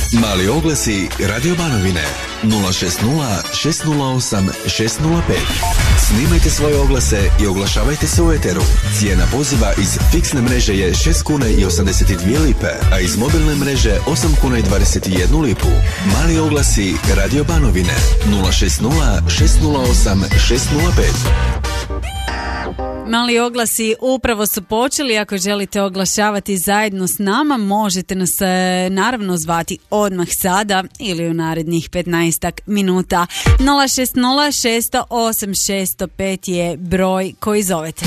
Mali oglasi Radio Banovine 060 608 605. Snimajte svoje oglase i oglašavajte se u eteru. Cijena poziva iz fiksne mreže je 6 kuna i 82 lipe, a iz mobilne mreže 8 kuna i 21 lipu. Mali oglasi Radio Banovine 060 608 605. Mali oglasi upravo su počeli. Ako želite oglašavati zajedno s nama, možete nas naravno zvati odmah sada ili u narednih 15 minuta. 060 608 605 je broj koji zovete.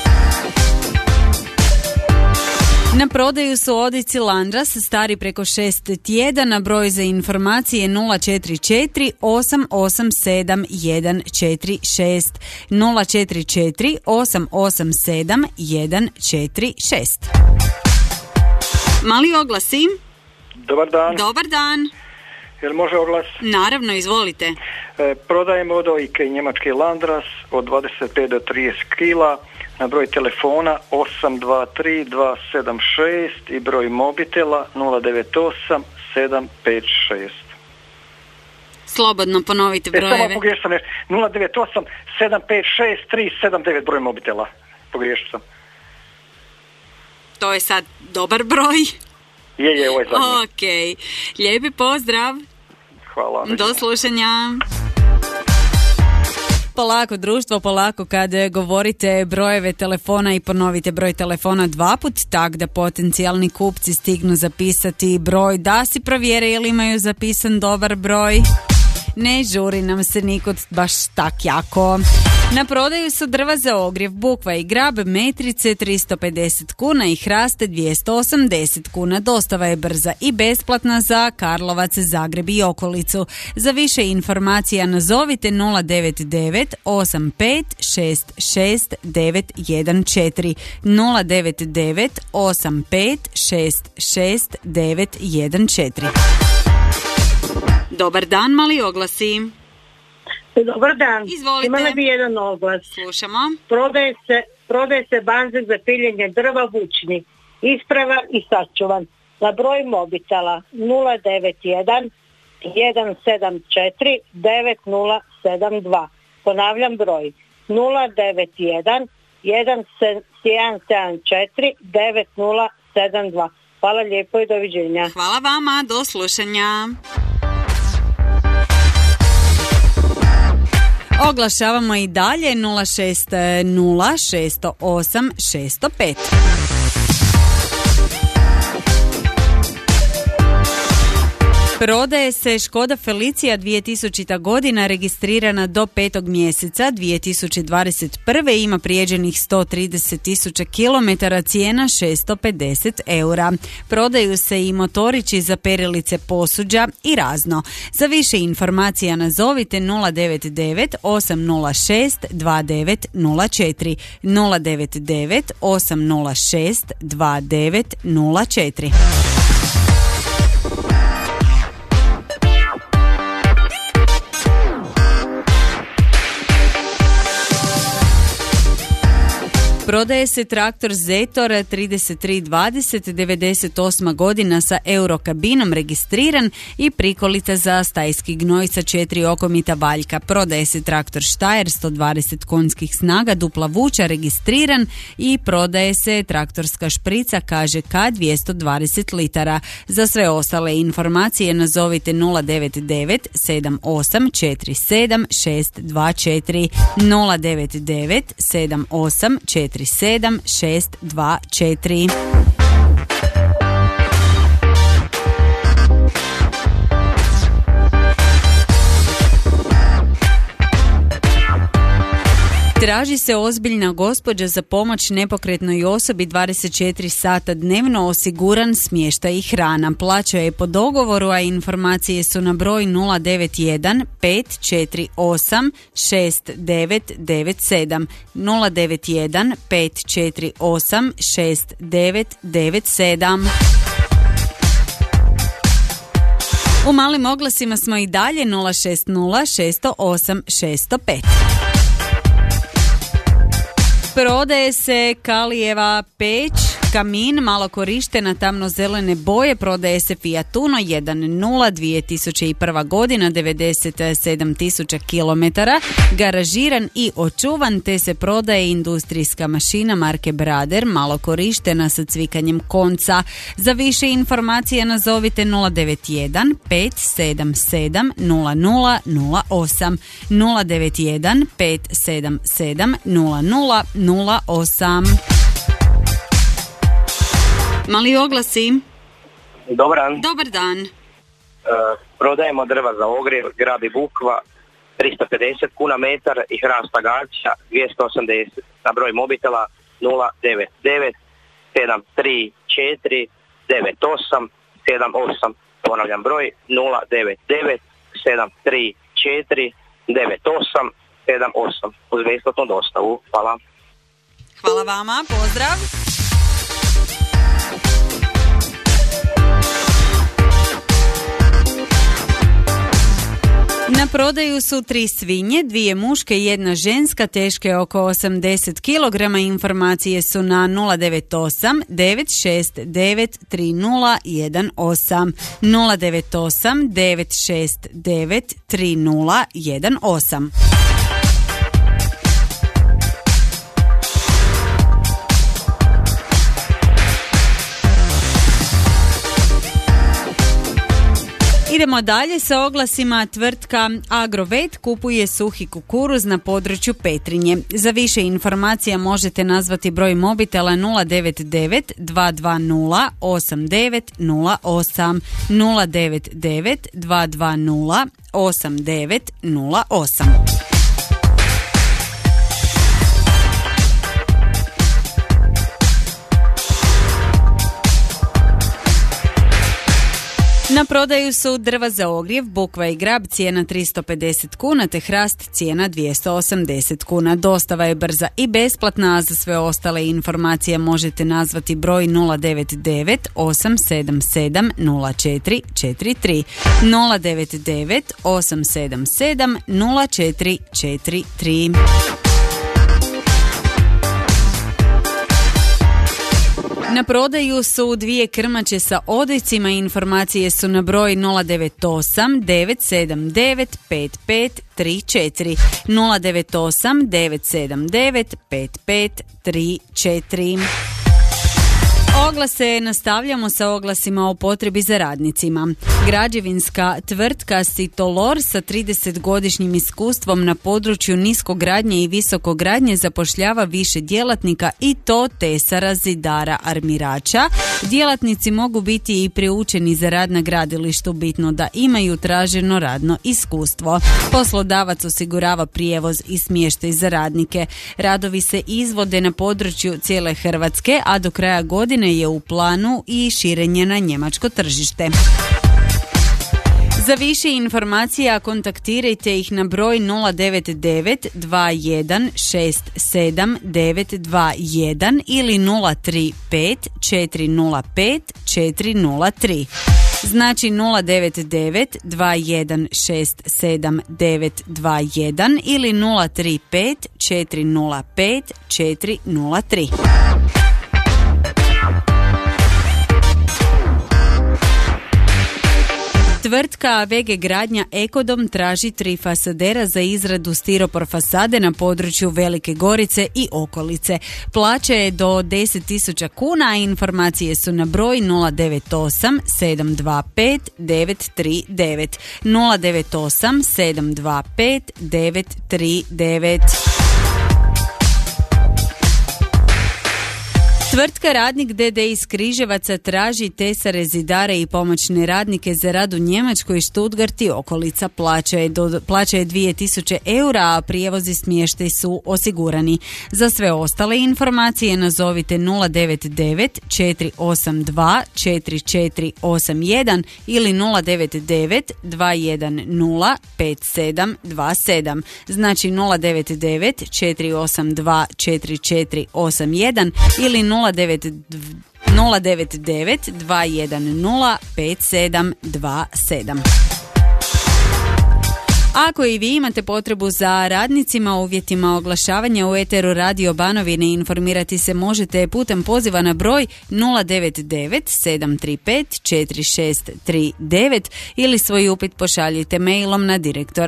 Na prodaju su odjeći Landras, stari preko 6 tjedana. Broj za informacije 044 887 146. 044 887 146. Mali oglasi. Dobar dan. Dobar dan. Jel može oglas? Naravno, izvolite. Prodajemo odojke njemački Landras od 25 do 30 kila na broj telefona 823 276 i broj mobitela 098 756. Slobodno ponovite brojeve. Samo pogriješio sam nešto. 098 756 379 broj mobitela. Pogriješio sam. To je sad dobar broj? Je, ovo je zadnji. Ok. Lijepi pozdrav. Hvala. Do slušanja. Polako društvo, polako kad govorite brojeve telefona i ponovite broj telefona 2 put, tak da potencijalni kupci stignu zapisati broj, da si provjere je li imaju zapisan dobar broj. Ne žuri nam se nikud baš tak jako. Na prodaju su drva za ogrjev, bukva i grab, metrice 350 kuna i hraste 280 kuna. Dostava je brza i besplatna za Karlovac, Zagreb i okolicu. Za više informacija nazovite 099 85 66 914 099 85 66 914. Dobar dan, mali oglasi. Dobar dan. Izvolite. Imala bi jedan oglas. Slušamo. Prodaje se banzek za piljenje drva vučni. Ispravan i sačuvan. Na broj mobitela 091 174 9072. Ponavljam broj 091 174 9072. Hvala lijepo i doviđenja. Hvala vama, do slušanja. Oglašavamo i dalje 060 608 605. Prodaje se Škoda Felicia 2000. godina, registrirana do 5. mjeseca 2021. Ima prijeđenih 130.000 km, cijena 650 eura. Prodaju se i motorići za perilice posuđa i razno. Za više informacija nazovite 099 806 2904 099 806 2904. Prodaje se traktor Zetor 3320, 98. godina sa eurokabinom, registriran i prikolica za stajski gnoj sa 4 okomita valjka. Prodaje se traktor Štajer 120 konjskih snaga, dupla vuča, registriran i prodaje se traktorska šprica KŽK 220 litara. Za sve ostale informacije nazovite 099 7847 624 099 7847 624. Traži se ozbiljna gospođa za pomoć nepokretnoj osobi 24 sata dnevno, osiguran smještaj i hrana. Plaća je po dogovoru, a informacije su na broj 091 548 6997 091 548 6997. U malim oglasima smo i dalje 060 608 605. Prodaje se Kalijeva peć Kamin, malo korištena tamnozelene boje, prodaje se Fiat Uno 1.0, 2001. godina, 97.000 km, garažiran i očuvan, te se prodaje industrijska mašina marke Brader, malo korištena sa cvikanjem konca. Za više informacije nazovite 091 577 0008, 091 577 0008. Mali oglasi. Dobar dan. Prodajemo drva za ogrjev, grab i bukva, 350 kuna metar i hrasta gaća 280. Na broj mobitela 099 734 98 78. Ponavljam broj 099 734 98 78. Uz besplatnu dostavu. Hvala. Hvala vama, pozdrav. Na prodaju su 3 svinje, 2 muške i 1 ženska, teške oko 80 kg. Informacije su na 098 969 3018, 098 969 3018. Idemo dalje sa oglasima. Tvrtka Agrovet kupuje suhi kukuruz na području Petrinje. Za više informacija možete nazvati broj mobitela 099 220 8908, 099 220 8908. Na prodaju su drva za ogrjev, bukva i grab, cijena 350 kuna, te hrast cijena 280 kuna. Dostava je brza i besplatna, a za sve ostale informacije možete nazvati broj 099 877 0443, 099 877 0443. Na prodaju su 2 krmače sa odojcima. Informacije su na broj 098 979 5534, 098 979 5534. Oglase nastavljamo sa oglasima o potrebi za radnicima. Građevinska tvrtka Sitolor sa 30-godišnjim iskustvom na području niskogradnje i visokogradnje zapošljava više djelatnika, i to tesara, zidara, armirača. Djelatnici mogu biti i priučeni za rad na gradilištu, bitno da imaju traženo radno iskustvo. Poslodavac osigurava prijevoz i smještaj za radnike. Radovi se izvode na području cijele Hrvatske, a do kraja godine je u planu i širenje na njemačko tržište. Za više informacija kontaktirajte ih na broj 099 2167 921 ili 035 405 403. Znači 099 2167 921 ili 035 405 403. Tvrtka VG Gradnja Ekodom traži 3 fasadera za izradu stiropor fasade na području Velike Gorice i okolice. Plaća je do 10.000 kuna, a informacije su na broj 098 725 939, 098 725 939. Tvrtka Radnik DD iz Križevaca traži tesare, zidare i pomoćne radnike za rad u Njemačkoj, Stuttgart i okolica. Plaća je 2000 eura, a prijevoz i smještaj su osigurani. Za sve ostale informacije nazovite 099 482 4481 ili 099 210 5727. Znači 099 482 4481 ili 099 210 5727. Ako i vi imate potrebu za radnicima u uvjetima oglašavanja u eteru Radio Banovine, informirati se možete putem poziva na broj 099 735 4639 ili svoj upit pošaljite mailom na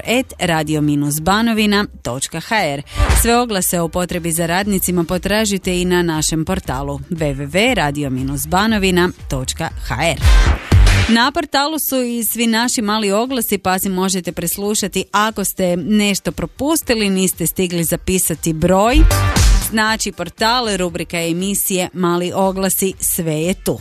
direktor@radio-banovina.hr. Sve oglase o potrebi za radnicima potražite i na našem portalu www.radio-banovina.hr. Na portalu su i svi naši mali oglasi, pa si možete preslušati ako ste nešto propustili, niste stigli zapisati broj. Znači portal, rubrika emisije Mali oglasi, sve je tu.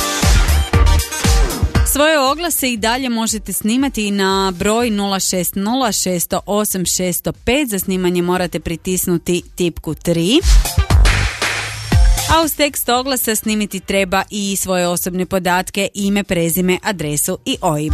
Svoje oglase i dalje možete snimati na broj 060 608 605. Za snimanje morate pritisnuti tipku 3. A uz tekst oglasa snimiti treba i svoje osobne podatke, ime, prezime, adresu i OIB.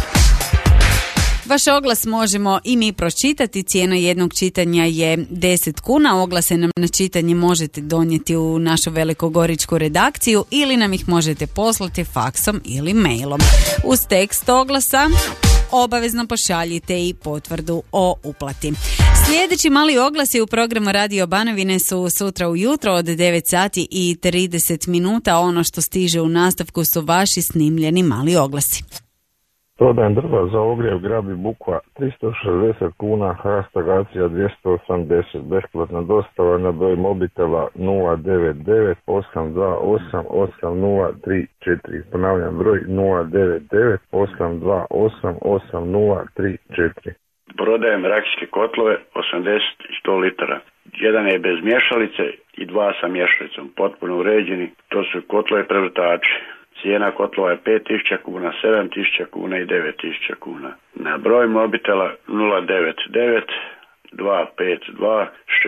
Vaš oglas možemo i mi pročitati, cijena jednog čitanja je 10 kuna, oglase nam na čitanje možete donijeti u našu velikogoričku redakciju ili nam ih možete poslati faksom ili mailom. Uz tekst oglasa obavezno pošaljite i potvrdu o uplati. Sljedeći mali oglasi u programu Radio Banovine su sutra ujutro od 9 sati i 30 minuta. Ono što stiže u nastavku su vaši snimljeni mali oglasi. Prodajem drva za ogrjev Grad i Bukva 360 kuna, hrast agacija 280, besplatna dostava na broj mobitela 099 828 8034. Ponavljam broj 099 828 8034. Prodajem rakijske kotlove 80 i 100 litara. Jedan je bez mješalice i dva sa mješalicom, potpuno uređeni. To su kotlove prevrtači. Cijena kotlova je 5.000 kuna, 7.000 kuna i 9.000 kuna. Na broj mobitela 099 252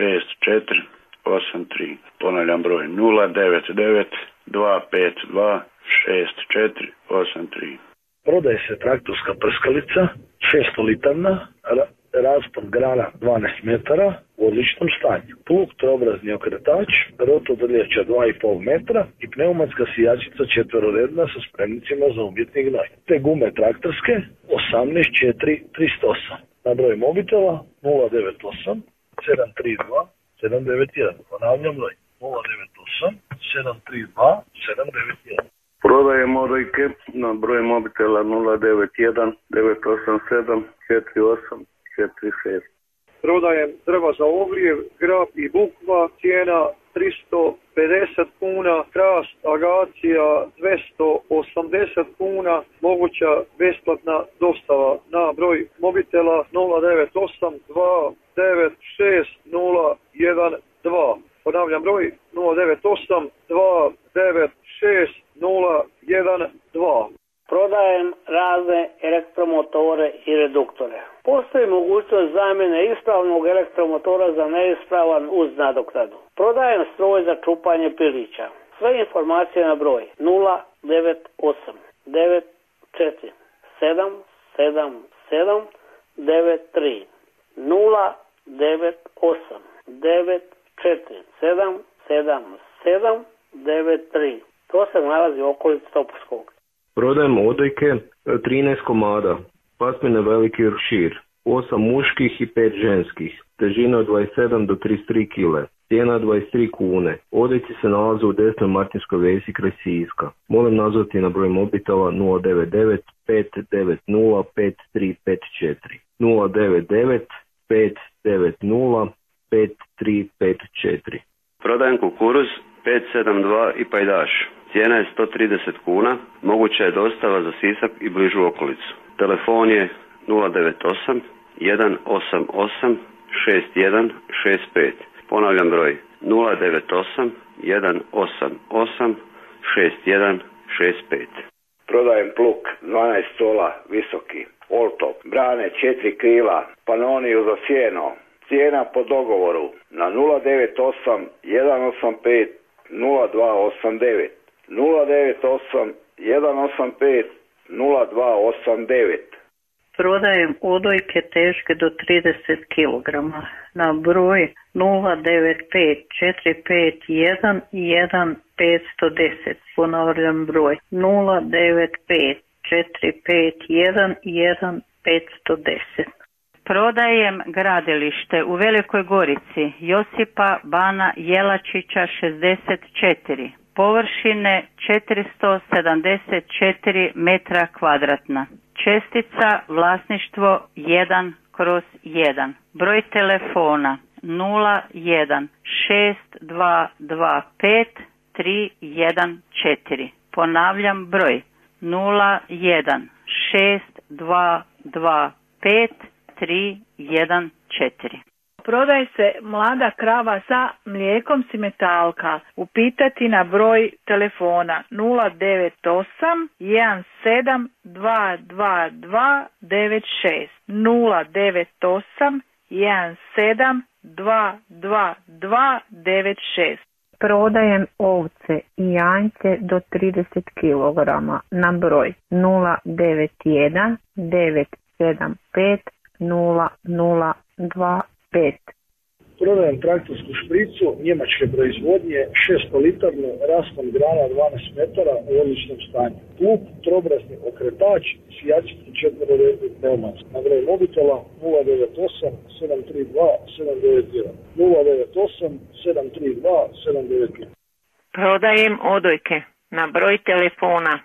6483. Ponavljam broj 099 252 6483. Prodaje se traktorska prskalica 600 litarna, raspon grana 12 metara u odličnom stanju. Plug trobrazni okretač, rotodrljača 2,5 metra i pneumatska sijačica četveroredna sa spremnicima za umjetni gnoj. Te gume traktorske 184308. Na broj mobitela 098 732 791. Ponavljam broj 098 732 791. Prodajem odojke na broj mobitela 091 987 4846. Prodajem drva za ogrjev, grab i bukva, cijena 350 kuna, hrast, agacija 280 kuna, moguća besplatna dostava na broj mobitela 098 296 012. Ponavljam broj 098 296 012. Prodajem razne elektromotore i reduktore. Postoji mogućnost zamjene ispravnog elektromotora za neispravan uz nadoknadu. Prodajem stroj za čupanje pilića. Sve informacije na broj 098 94 777 93 098 94 777 93. To se nalazi u okolici Topovskog. Prodajem odojke 13 komada, pasmine veliki šir, 8 muških i 5 ženskih, težina od 27 do 33 kg, cijena 23 kune. Odojci se nalaze u desnoj Martinskoj vesi kraj Siska. Molim nazvati na broj mobitela 099 590 5354. 099 590 5354. Prodajem kukuruz 572 i pajdaš. Cijena je 130 kuna, moguća je dostava za Sisak i bližu okolicu. Telefon je 098 188 6165. Ponavljam broj 098 188 6165. Prodajem pluk 12 stola visoki, Oltop, brane 4 krila, Panoniju za sjeno. Cijena po dogovoru na 098 185 0289. 098 185 0289. Prodajem odojke teške do 30 kg na broj 095 451 1510. Ponavljam broj 095 451 1510. Prodajem gradilište u Velikoj Gorici, Josipa Bana Jelačića 64, površine 474 metra kvadratna, čestica vlasništvo 1/1, broj telefona 01 6225 314, ponavljam broj 01 6225 314. Prodaje se mlada krava sa mlijekom simetalka. Upitati na broj telefona 098 17 222 96 098 17 222 96. Prodajem ovce i janjce do 30 kg na broj 091 975 0025. Prodajem traktorsku špricu njemačke proizvodnje 600 litarnu, raspon grana 12 metara u odličnom stanju. Plug, trobrazni okretač, sijački 4-redni pneumatski. Na broj mobitela 098 732 791 098 732 791. Prodajem odojke na broj telefona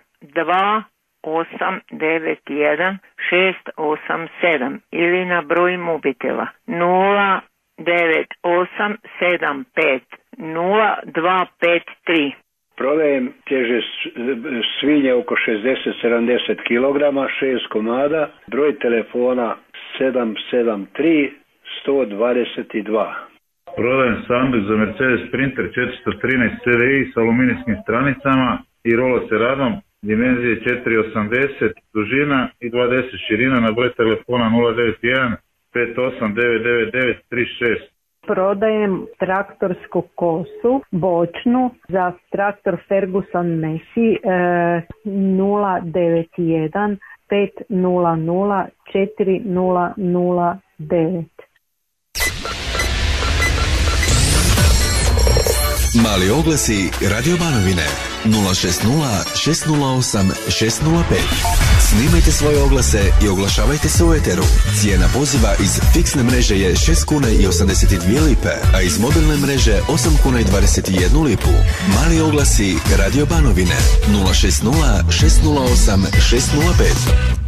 2891 687 ili na broj mobitela 09875 0253. Prodajem teže svinje oko 60-70 kg, 6 komada, broj telefona 773 122. Prodajem sanduk za Mercedes Sprinter 413 CDI s aluminijskim stranicama i roloseradom, dimenzije 480, dužina i 210 širina, na broj telefona 091 58999 36. Prodajem traktorsku kosu bočnu za traktor Ferguson Messi 091 500 4009. Mali oglasi Radio Banovine 060 608 605. Snimajte svoje oglase i oglašavajte se u eteru. Cijena poziva iz fiksne mreže je 6 kuna i 82 lipe, a iz mobilne mreže 8 kuna i 21 lipu. Mali oglasi Radio Banovine 060 608 605.